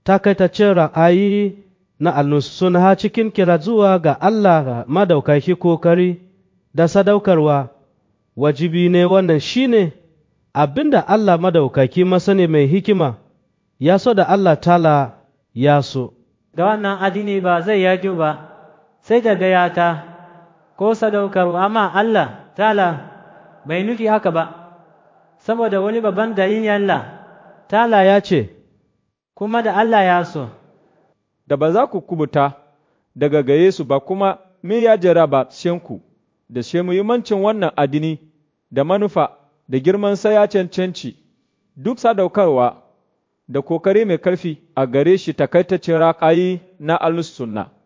takaitaccen ra'ayi na alnusunha cikin kira zuwa ga Allah madaukaki kokari da sadaukarwa wajibi ne. Wannan shine abinda Allah madaukaki masani mai hikima ya so da Allah ta'ala ya so. Da wannan addini ba zai yaju ba sai da gayata ko sadaukarwa, amma Allah ta'ala bai nufi haka ba, saboda wani babban dalilin Allah ta'ala ya ce, kuma da Allah ya so, da ba za ku kubuta daga gare su ba, kuma me ya jaraba shenku da she muhimmancin wannan addini da manufa da girman sa ya cancanci duk sadaukarwa da kokari mai karfi a gare shi takaitaccen ra'ayi na al-sunna.